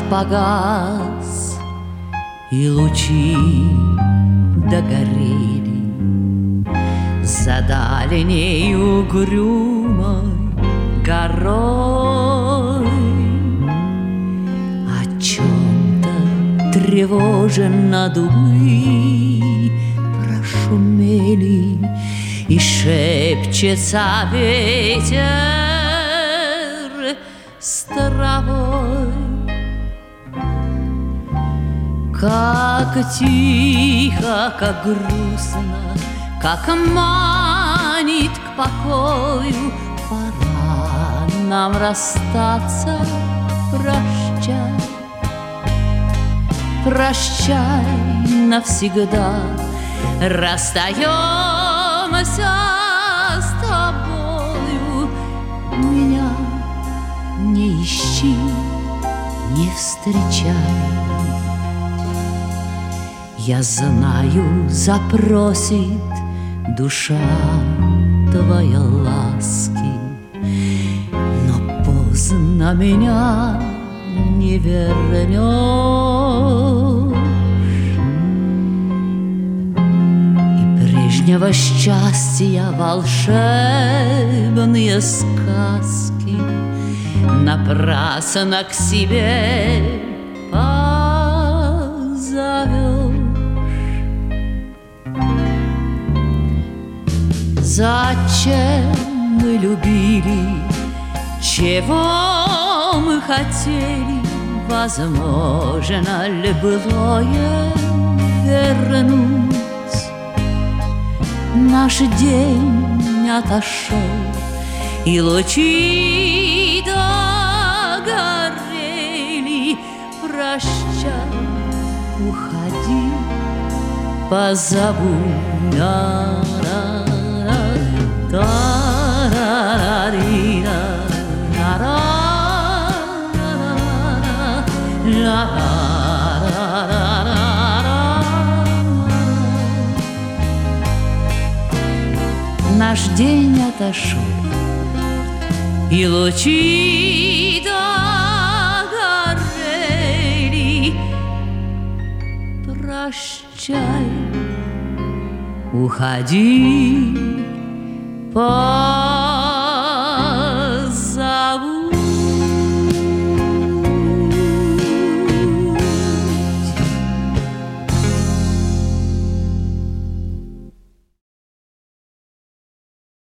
погас, и лучи догорели за дальней угрюмой горой. О чем-то тревоженно дубы прошумели, и шепчется ветер с травой. Как тихо, как грустно, как манит к покою, пора нам расстаться, прощай. Прощай навсегда, расстаемся с тобою. Меня не ищи, не встречай. Я знаю, запросит душа твоя ласки, но поздно меня не вернешь. И прежнего счастья волшебные сказки напрасно к себе позовешь. Зачем мы любили, чего мы хотели, возможно ли былое вернуть? Наш день отошел, и лучи догорели. Прощай, уходи, позову я. Наш день отошел, и лучи догорели. Прощай, уходи,